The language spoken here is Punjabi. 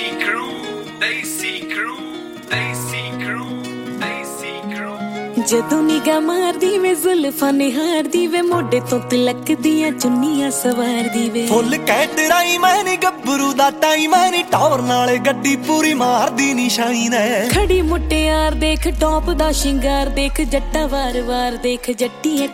ਜਦੋਂ ਨਿਗਾਹ ਮਾਰਦੀ ਵੇ ਜ਼ੁਲਫਾਂ ਨਿਹਾਰਦੀ ਵੇ ਮੋਢੇ ਤੋਂ ਤਿਲਕ ਦੀਆਂ ਚੁੰਨੀਆਂ ਸਵਾਰਦੀ ਵੇ ਫੁੱਲ ਕੈਟਰਾਈ ਮੈਂ ਨੀ ਗੱਭਰੂ ਦਾ ਟਾਈਮ ਮੈਂ ਨੀ ਟੌਰ ਨਾਲ ਗੱਡੀ ਪੂਰੀ ਮਾਰਦੀ ਨਿਸ਼ਾਨੀ ਨੇ ਖੜੀ ਮੁਟਿਆਰ ਦੇਖ ਟੌਪ ਦਾ ਸ਼ਿੰਗਾਰ ਦੇਖ ਜੱਟਾ ਵਾਰ-ਵਾਰ ਦੇਖ ਜੱਟੀਏ